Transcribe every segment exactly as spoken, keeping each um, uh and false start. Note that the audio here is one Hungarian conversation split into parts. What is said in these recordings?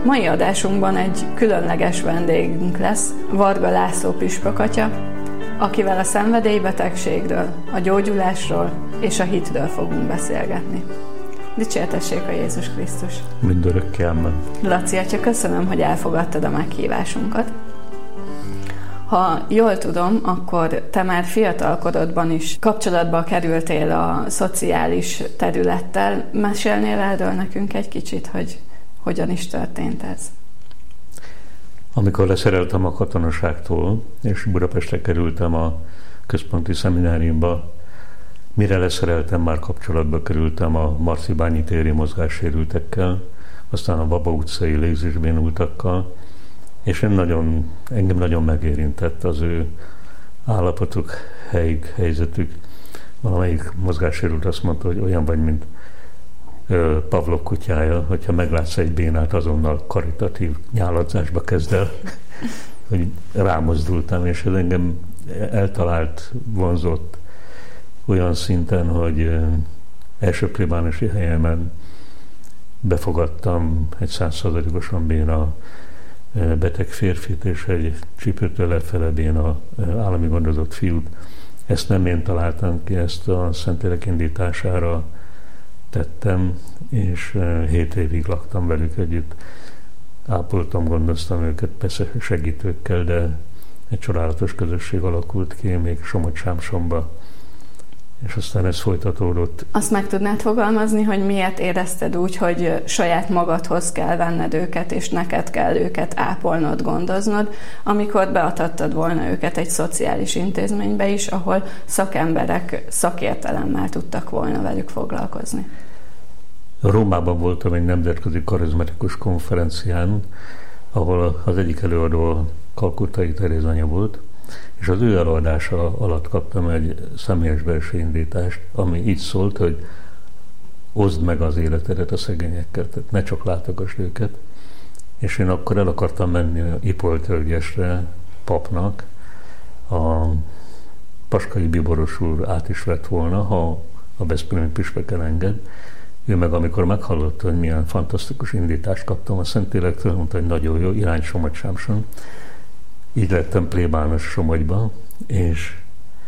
Mai adásunkban egy különleges vendégünk lesz, Varga László püspök atya, akivel a szenvedélybetegségről, a gyógyulásról és a hitről fogunk beszélgetni. Dicsértessék a Jézus Krisztus! Mindörökké amen. Laci atya, köszönöm, hogy elfogadtad a meghívásunkat. Ha jól tudom, akkor te már fiatalkorodban is kapcsolatba kerültél a szociális területtel. Mesélnél erről nekünk egy kicsit, hogy hogyan is történt ez? Amikor leszereltem a katonaságtól, és Budapestre kerültem a központi szemináriumba, mire leszereltem, már kapcsolatba kerültem a Marcibányi téri mozgássérültekkel, aztán a Baba utcai légzésbénultakkal, és én nagyon, engem nagyon megérintett az ő állapotuk, helyük, helyzetük. Valamelyik mozgássérült azt mondta, hogy olyan vagy, mint Pavlov kutyája, hogyha meglátsz egy bénát, azonnal karitatív nyáladzásba kezd el, hogy rámozdultam, és ez engem eltalált, vonzott olyan szinten, hogy első plébánosi helyemen befogadtam egy százszázalékosan béna beteg férfit, és egy csípőtől lefele béna állami gondozott fiút. Ezt nem én találtam ki, ezt a Szentlélek indítására tettem, és hét évig laktam velük együtt. Ápoltam, gondoztam őket, persze segítőkkel, de egy csodálatos közösség alakult ki, még Somogy-Sámsonba, és aztán ez folytatódott. Azt meg tudnád fogalmazni, hogy miért érezted úgy, hogy saját magadhoz kell venned őket, és neked kell őket ápolnod, gondoznod, amikor beadhattad volna őket egy szociális intézménybe is, ahol szakemberek szakértelemmel tudtak volna velük foglalkozni? Rómában voltam egy nemzetközi karizmatikus konferencián, ahol az egyik előadó Kalkuttai Teréz anya volt, és az ő előadása alatt kaptam egy személyes belső indítást, ami így szólt, hogy oszd meg az életedet a szegényekkel, tehát ne csak látogass őket. És én akkor el akartam menni a Ipoltölgyesre papnak, a Paskai Bíboros úr át is vett volna, ha a veszprémi püspök elenged. Ő meg amikor meghallotta, hogy milyen fantasztikus indítást kaptam a Szentlélektől, mondta, hogy nagyon jó, irány Somogy-Sámson. Így lettem plébános Somogyba, és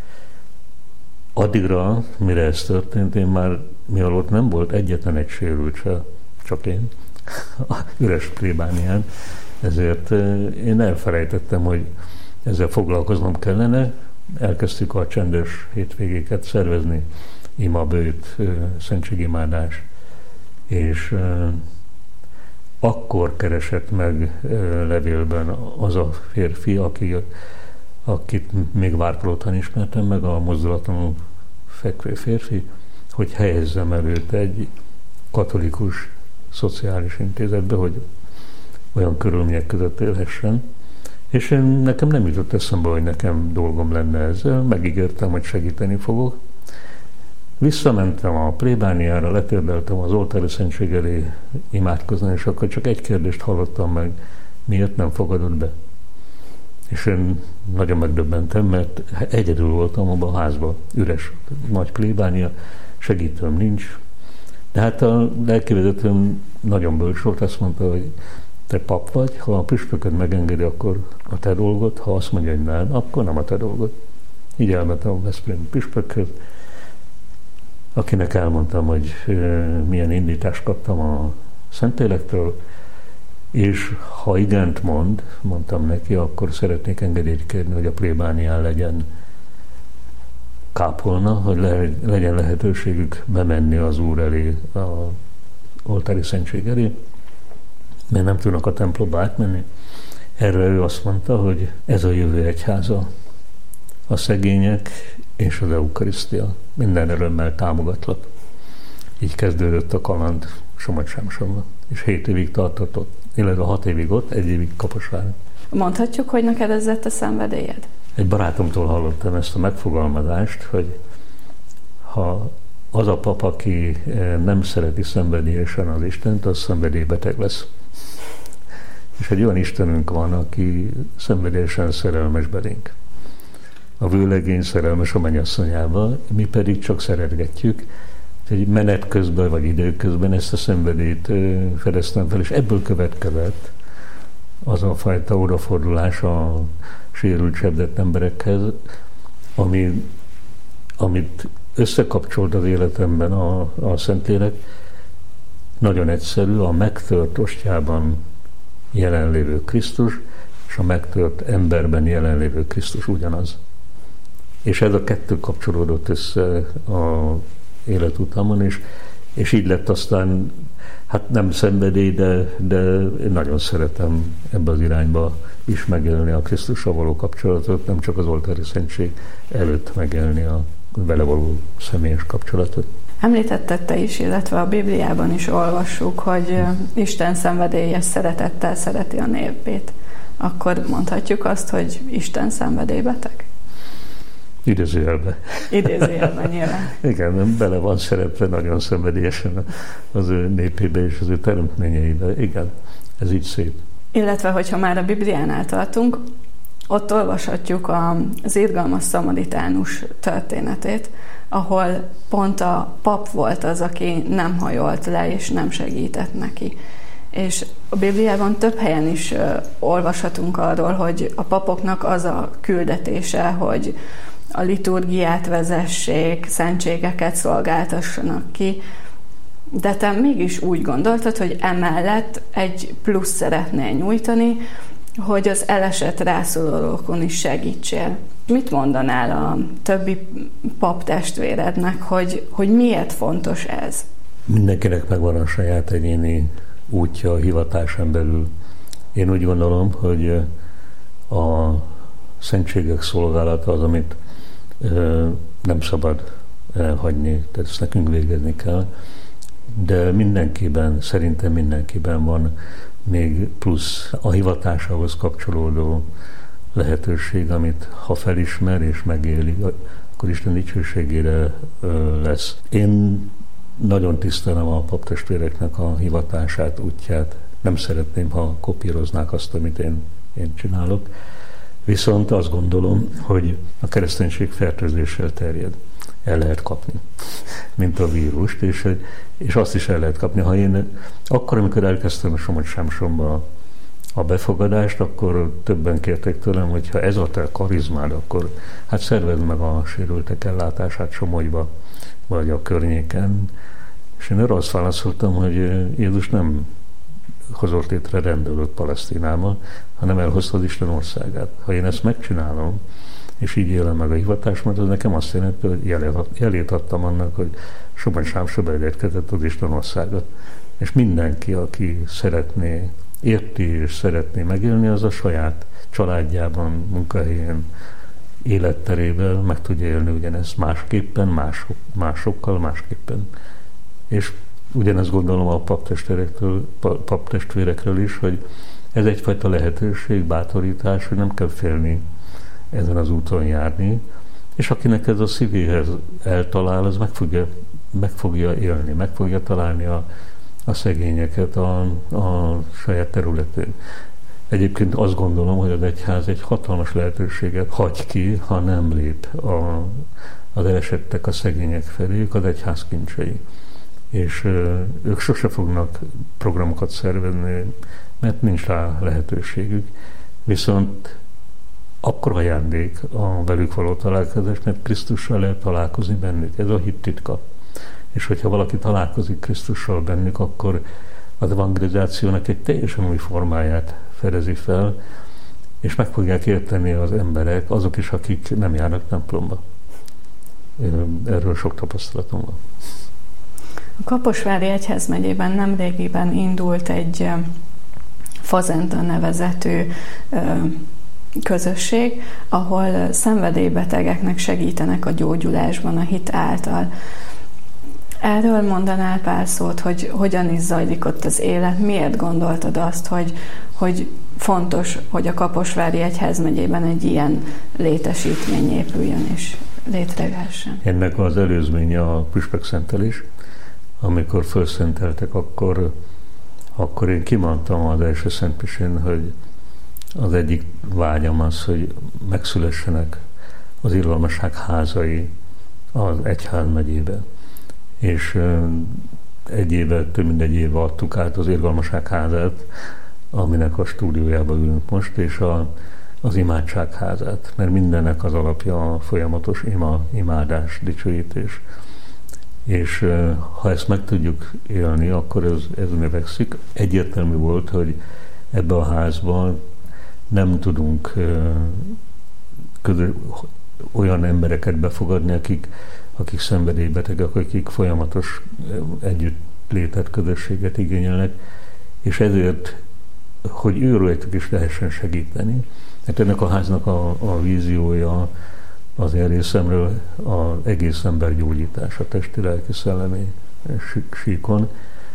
addigra, mire ez történt, én már, mivel ott nem volt egyetlen egy sérült se, csak én, a üres plébánián, ezért én elfelejtettem, hogy ezzel foglalkoznom kellene. Elkezdtük a csendes hétvégéket szervezni, imabőt, szentségimádás, és akkor keresett meg levélben az a férfi, aki, akit még Várpalotán ismertem meg, a mozdulatlanul fekvő férfi, hogy helyezzem el őt egy katolikus szociális intézetbe, hogy olyan körülmények között élhessen. És én, nekem nem jutott eszembe, hogy nekem dolgom lenne ezzel, megígértem, hogy segíteni fogok. Visszamentem a plébániára, letérdeltem az oltári szentség elé imádkozni, és akkor csak egy kérdést hallottam meg, miért nem fogadott be. És én nagyon megdöbbentem, mert egyedül voltam abban a házban, üres, nagy plébánia, segítőm nincs. De hát a lelkivezetőm nagyon bölcs volt, azt mondta, hogy te pap vagy, ha a püspököd megengedi, akkor a te dolgod, ha azt mondja, hogy nem, akkor nem a te dolgod. Így elmentem a veszprémi püspökhöz, akinek elmondtam, hogy milyen indítást kaptam a Szentlélektől, és ha igent mond, mondtam neki, akkor szeretnék engedélyt kérni, hogy a plébánián legyen kápolna, hogy le, legyen lehetőségük bemenni az Úr elé, a oltári szentség elé, mert nem tudnak a templomba átmenni. Erre ő azt mondta, hogy ez a jövő egyháza, a szegények és az eukarisztia. Minden örömmel támogatlak. Így kezdődött a kaland Somogy-Sámsonban, és hét évig tartott ott, illetve hat évig ott, egy évig Kaposváron. Mondhatjuk, hogy neked ez lett a szenvedélyed? Egy barátomtól hallottam ezt a megfogalmazást, hogy ha az a pap, aki nem szereti szenvedélyesen az Istent, az szenvedélybeteg lesz. És egy olyan Istenünk van, aki szenvedélyesen szerelmes belénk. A vőlegény szerelmes a mennyasszonyával, mi pedig csak szeretgetjük, Egy menet közben, vagy időközben ezt a szenvedélyt fedeztem fel, és ebből következett az a fajta odafordulás a sérült, sebzett emberekhez, ami, amit összekapcsolt az életemben a, a Szentlélek. Nagyon egyszerű, a megtört ostjában jelenlévő Krisztus, és a megtört emberben jelenlévő Krisztus ugyanaz. És ez a kettő kapcsolódott össze a életutamon, és, és így lett aztán, hát nem szenvedély, de, de én nagyon szeretem ebbe az irányba is megélni a Krisztussal való kapcsolatot, nem csak az oltári szentség előtt megélni a vele való személyes kapcsolatot. Említetted te is, illetve a Bibliában is olvassuk, hogy Isten szenvedélyes szeretettel szereti a népét. Akkor mondhatjuk azt, hogy Isten szenvedélybeteg? Idézőjelben. Idézőjelben nyilván. Igen, bele van szeretve nagyon szenvedélyesen az ő népébe és az ő teremtményeibe. Igen, ez így szép. Illetve, hogyha már a Bibliánál tartunk, ott olvashatjuk az irgalmas szamaritánus történetét, ahol pont a pap volt az, aki nem hajolt le és nem segített neki. És a Bibliában több helyen is olvashatunk arról, hogy a papoknak az a küldetése, hogy a liturgiát vezessék, szentségeket szolgáltassanak ki, de te mégis úgy gondoltad, hogy emellett egy plusz szeretnél nyújtani, hogy az elesett rászorulókon is segítsél. Mit mondanál a többi pap testvérednek, hogy, hogy miért fontos ez? Mindenkinek megvan a saját egyéni útja a hivatásán belül. Én úgy gondolom, hogy a szentségek szolgálata az, amit ö, nem szabad elhagyni, tehát ezt nekünk végezni kell, de mindenkiben, szerintem mindenkiben van még plusz a hivatásához kapcsolódó lehetőség, amit ha felismer és megéli, akkor Isten dicsőségére lesz. Én nagyon tisztelem a paptestvéreknek a hivatását, útját. Nem szeretném, ha kopíroznák azt, amit én, én csinálok. Viszont azt gondolom, hogy a kereszténység fertőzéssel terjed. El lehet kapni, mint a vírust, és, és azt is el lehet kapni. Ha én akkor, amikor elkezdtem a Somogy-Sámsonba a befogadást, akkor többen kértek tőlem, hogy ha ez a te karizmád, akkor hát szervezd meg a sérültek ellátását Somogyba, vagy a környéken. És én arra azt válaszoltam, hogy Jézus nem hozott létre rendőröt Palesztinában, hanem elhozta az Isten országát. Ha én ezt megcsinálom, és így élem meg a hivatásomat, az nekem azt jelenti, hogy jelét adtam annak, hogy Somogy-Sámsonba elérkezett az Isten országot. És mindenki, aki szeretné, érti és szeretné megélni, az a saját családjában, munkahelyén, életterével meg tudja élni ugyanezt másképpen, mások, másokkal másképpen. És ugyanezt gondolom a paptestvérekről, paptestvérekről is, hogy ez egyfajta lehetőség, bátorítás, hogy nem kell félni ezen az úton járni, és akinek ez a szívéhez eltalál, az meg fogja, meg fogja élni, meg fogja találni a, a szegényeket a, a saját területén. Egyébként azt gondolom, hogy az egyház egy hatalmas lehetőséget hagy ki, ha nem lép a, az elesettek, a szegények felé, ők az egyház kincsei. És ö, ők sose fognak programokat szervezni, mert nincs rá lehetőségük. Viszont akkor ajándék a velük való találkozás, mert Krisztussal lehet találkozni bennük. Ez a hit titka. És hogyha valaki találkozik Krisztussal bennük, akkor az evangelizációnak egy teljesen új formáját fedezi fel, és meg fogják érteni az emberek, azok is, akik nem járnak templomba. Erről sok tapasztalatom van. A Kaposvári Egyházmegyében nemrégiben indult egy Fazenda nevezetű közösség, ahol szenvedélybetegeknek segítenek a gyógyulásban a hit által. Erről mondanál pár szót, hogy hogyan is zajlik ott az élet, miért gondoltad azt, hogy, hogy fontos, hogy a Kaposvári Egyházmegyében egy ilyen létesítmény épüljön és létrejöhessen? Ennek az előzménye a püspökszentelés. Amikor felszenteltek, akkor, akkor én kimondtam az első szentmisén, hogy az egyik vágyam az, hogy megszülessenek az irgalmasság házai az egyházmegyében. és egy éve, több mint egy éve adtuk át az Irgalmaság házát, aminek a stúdiójába ülünk most, és a, az imádság házát, mert mindennek az alapja a folyamatos ima, imádás, dicsőítés. És ha ezt meg tudjuk élni, akkor ez, ez növekszik. Egyértelmű volt, hogy ebbe a házban nem tudunk közö, olyan embereket befogadni, akik, akik szenvedélybetegek, akik folyamatos együttlétet, közösséget igényelnek, és ezért, hogy őrőltük is lehessen segíteni. Hát ennek a háznak a, a víziója az én részemről az egész ember gyógyítása, testi, lelki, szellemi síkon,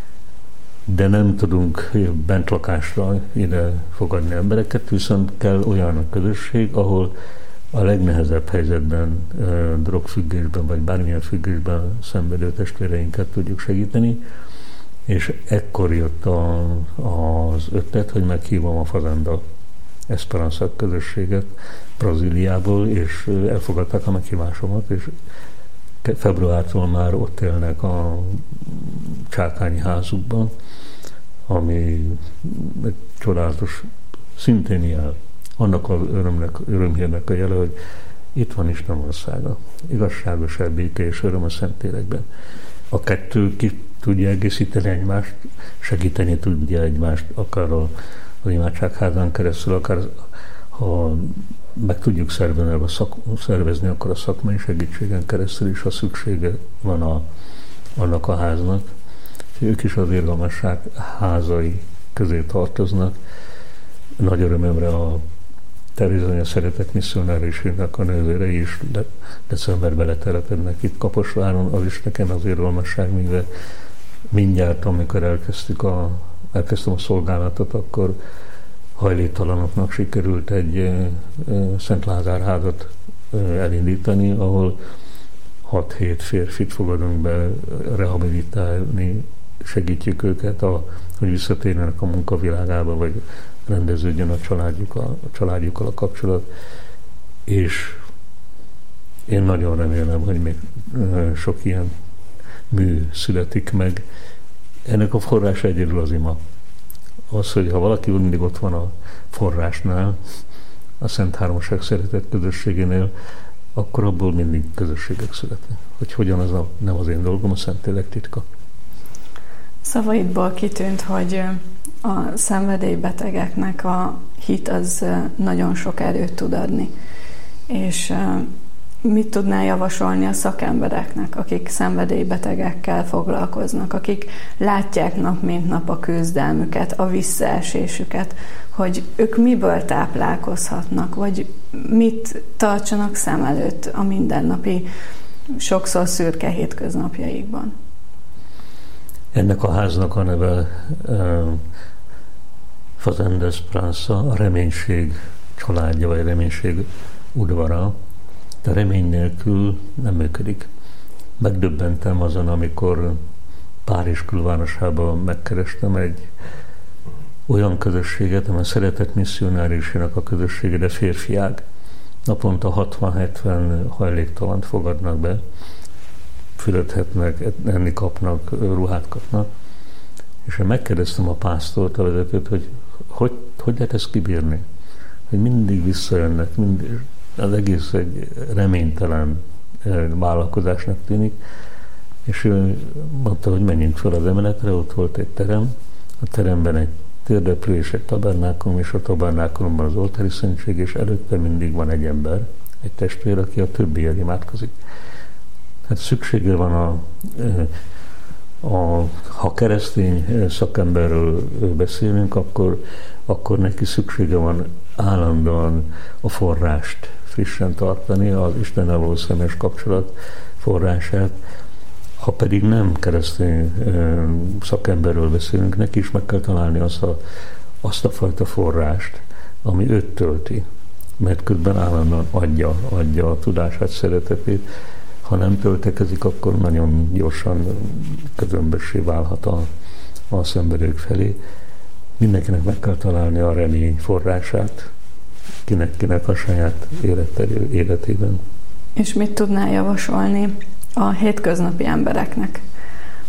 de nem tudunk bentlakásra ide fogadni embereket, viszont kell olyan a közösség, ahol a legnehezebb helyzetben, drogfüggésben vagy bármilyen függésben szenvedő testvéreinket tudjuk segíteni, és ekkor jött a, az ötlet, hogy meghívom a Fazenda Esperanza közösséget Brazíliából, és elfogadták a meghívásomat, és februártól már ott élnek a Csákányi házukban, ami egy csodálatos, szintén jel. Annak az örömnek, örömhírnek a jele, hogy itt van Isten országa, igazságos béke és öröm a Szentlélekben. A kettő ki tudja egészíteni egymást, segíteni tudja egymást, akár a, az imádságházán keresztül, akár ha meg tudjuk szervezni, a szak, szervezni, akkor a szakmai segítségen keresztül is, ha szüksége van a, annak a háznak. Ők is az Irgalmasság házai közé tartoznak. Nagy örömömre a Terézanya Szeretett Misszionáriusnak a nővérei is de, decemberben letelepednek itt Kaposváron, az is nekem az Irgalmasság műve. Mindjárt, amikor elkezdtük a, elkezdtem a szolgálatot, akkor hajléktalanoknak sikerült egy e, e, Szent Lázár házat e, elindítani, ahol hat-hét férfit fogadunk be, rehabilitálni, segítjük őket, a, hogy visszatérjenek a munkavilágába, vagy rendeződjön a, családjuk, a, a családjukkal a kapcsolat. És én nagyon remélem, hogy még e, sok ilyen mű születik meg. Ennek a forrása egyedül az ima. Az, hogy ha valaki mindig ott van a forrásnál, a Szent Háromság szeretett közösségénél, akkor abból mindig közösségek születnek. Hogy hogyan, az a, nem az én dolgom, a Szentlélek titka. Szavaidból kitűnt, hogy a szenvedélybetegeknek a hit az nagyon sok erőt tud adni. És mit tudnál javasolni a szakembereknek, akik szenvedélybetegekkel foglalkoznak, akik látják nap mint nap a küzdelmüket, a visszaesésüket, hogy ők miből táplálkozhatnak, vagy mit tartsanak szem előtt a mindennapi, sokszor szürke hétköznapjaikban? Ennek a háznak a neve uh, Fazenda Esperanza, a reménység családja, vagy reménység udvara. De remény nélkül nem működik. Megdöbbentem azon, amikor Párizs külvárosában megkerestem egy olyan közösséget, amely Szeretett Misszionáriusának a közössége, de férfiák. Naponta hatvan-hetven hajléktalant fogadnak be, fülethetnek, enni kapnak, ruhát kapnak. És én megkérdeztem a pásztort, a vezetőt, hogy hogy, hogy lehet ezt kibírni? Hogy mindig visszajönnek, mindig. Az egész egy reménytelen vállalkozásnak tűnik, és ő mondta, hogy menjünk fel az emeletre, ott volt egy terem, a teremben egy térdeplő és egy tabernákulum, és a tabernákulumban az oltári szentség, és előtte mindig van egy ember, egy testvér, aki a többiért imádkozik. Hát szüksége van a, a ha keresztény szakemberről beszélünk, akkor, akkor neki szüksége van állandóan a forrást frissen tartani, az Istennel való személyes kapcsolat forrását. Ha pedig nem keresztény szakemberről beszélünk, neki is meg kell találni azt a, azt a fajta forrást, ami őt tölti, mert közben állandóan adja, adja a tudását, szeretetét. Ha nem töltekezik, akkor nagyon gyorsan közömbössé válhat a, a szenvedők felé. Mindenkinek meg kell találni a remény forrását, kinek-kinek a saját életében. És mit tudnál javasolni a hétköznapi embereknek,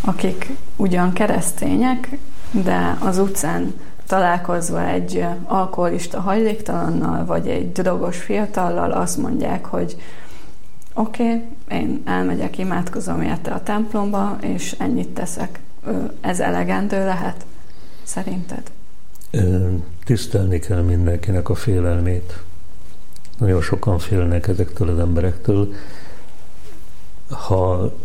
akik ugyan keresztények, de az utcán találkozva egy alkoholista hajléktalannal, vagy egy drogos fiatallal azt mondják, hogy oké, okay, én elmegyek, imádkozom érte a templomba, és ennyit teszek. Ez elegendő lehet, szerinted? Tisztelni kell mindenkinek a félelmét. Nagyon sokan félnek ezektől az emberektől. Ha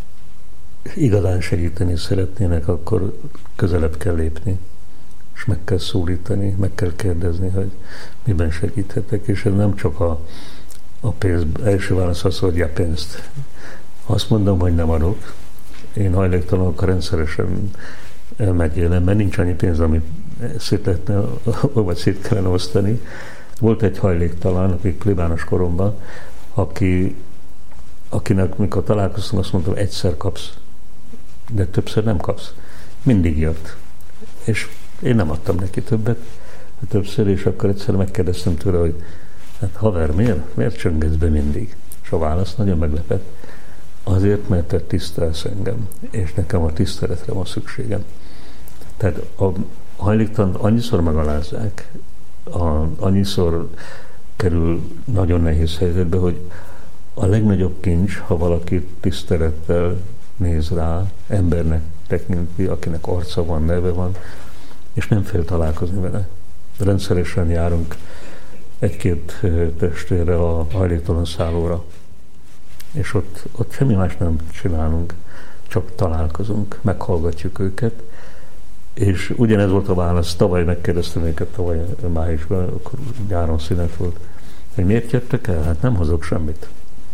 igazán segíteni szeretnének, akkor közelebb kell lépni, és meg kell szólítani, meg kell kérdezni, hogy miben segíthetek, és ez nem csak a, a pénz, első válasz az, hogy a pénzt. Azt mondom, hogy nem adok. Én hajléktalanokkal rendszeresen megélem, mert nincs annyi pénz, amit szét lehetne, vagy szét kellene osztani. Volt egy hajléktalan, aki plébános koromban, aki, akinek mikor találkoztunk, azt mondtam, egyszer kapsz, de többször nem kapsz. Mindig jött. És én nem adtam neki többet, többször, és akkor egyszer megkérdeztem tőle, hogy hát haver, miért, miért csöngetsz be mindig? És a válasz nagyon meglepett. Azért, mert te tisztelsz engem, és nekem a tiszteletre van szükségem. Tehát a hajléktalant annyiszor megalázzák, a, annyiszor kerül nagyon nehéz helyzetbe, hogy a legnagyobb kincs, ha valaki tisztelettel néz rá, embernek tekinti, akinek arca van, neve van, és nem fél találkozni vele. Rendszeresen járunk egy-két testvérre a hajléktalan szállóra, és ott, ott semmi más nem csinálunk, csak találkozunk, meghallgatjuk őket, és ugyanez volt a válasz, tavaly megkérdeztem őket, tavaly májusban, akkor nyáron szünet volt, hogy miért jöttek el? Hát nem hozok semmit.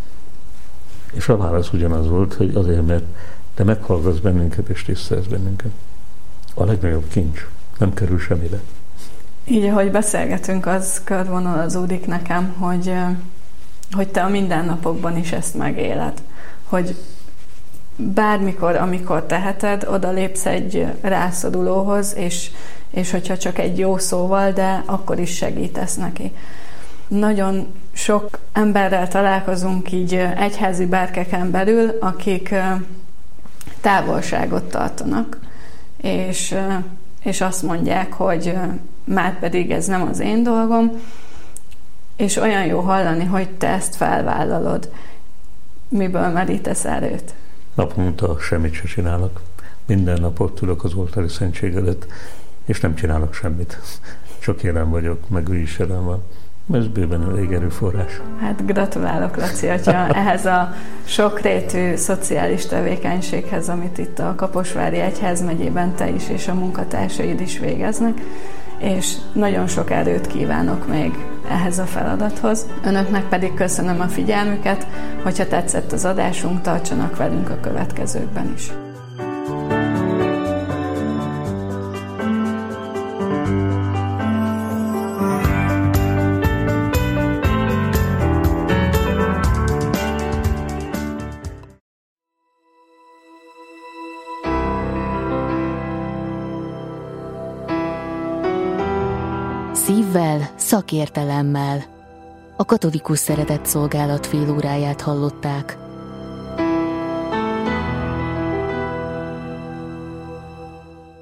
És a válasz ugyanaz volt, hogy azért, mert te meghallgatsz bennünket, és tisztelsz bennünket. A legnagyobb kincs. Nem kerül semmire. Így, ahogy beszélgetünk, az körvonalazódik nekem, hogy, hogy te a mindennapokban is ezt megéled. Hogy bármikor, amikor teheted, oda lépsz egy rászorulóhoz, és, és hogyha csak egy jó szóval, de akkor is segítesz neki. Nagyon sok emberrel találkozunk így egyházi berkeken belül, akik távolságot tartanak, és, és azt mondják, hogy már pedig ez nem az én dolgom, és olyan jó hallani, hogy te ezt felvállalod. Miből merítesz erőt? Naponta semmit se csinálok. Minden nap ott ülök az oltári szentség előtt, és nem csinálok semmit. Csak jelen vagyok, meg ő is jelen van. Ez bőven elég erőforrás. Hát gratulálok, Laci, hogyha ehhez a sokrétű szociális tevékenységhez, amit itt a Kaposvári Egyházmegyében te is és a munkatársaid is végeznek, és nagyon sok erőt kívánok még ehhez a feladathoz. Önöknek pedig köszönöm a figyelmüket, hogyha tetszett az adásunk, tartsanak velünk a következőkben is. Szívvel, szakértelemmel. A Katolikus Szeretett Szolgálat félóráját hallották.